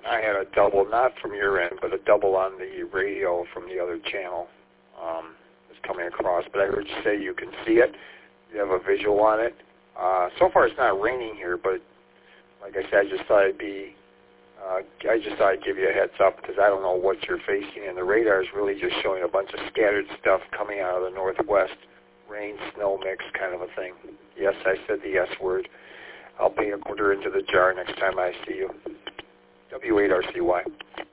I had a double, not from your end, but a double on the radio from the other channel is coming across. But I heard you say you can see it. You have a visual on it. So far it's not raining here, but like I said, I just thought I'd give you a heads up because I don't know what you're facing, and the radar is really just showing a bunch of scattered stuff coming out of the northwest. Rain, snow mix kind of a thing. Yes, I said the S word. I'll pay a quarter into the jar next time I see you. W8RCY.